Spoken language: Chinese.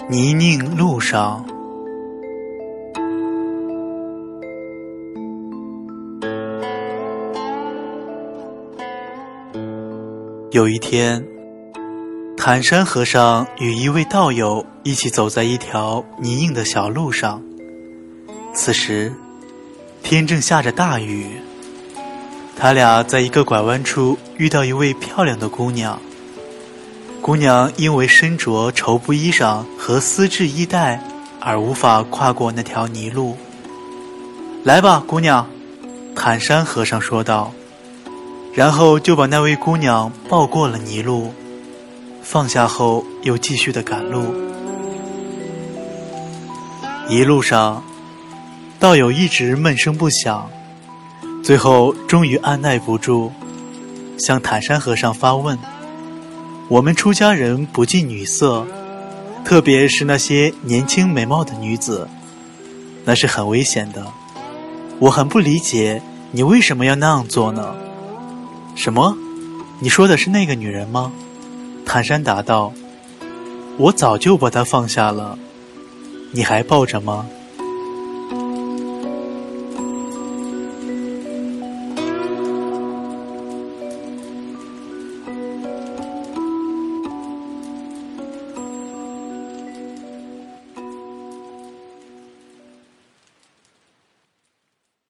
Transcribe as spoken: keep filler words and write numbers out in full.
泥泞路上。有一天，坦山和尚与一位道友一起走在一条泥泞的小路上。此时天正下着大雨，他俩在一个拐弯处遇到一位漂亮的姑娘。姑娘因为身着绸布衣裳和丝质衣带而无法跨过那条泥路。来吧，姑娘，坦山和尚说道，然后就把那位姑娘抱过了泥路，放下后又继续的赶路。一路上，道友一直闷声不响，最后终于按耐不住，向坦山和尚发问：我们出家人不近女色，特别是那些年轻美貌的女子，那是很危险的。我很不理解你为什么要那样做呢？什么？你说的是那个女人吗？坦山答道，我早就把她放下了，你还抱着吗？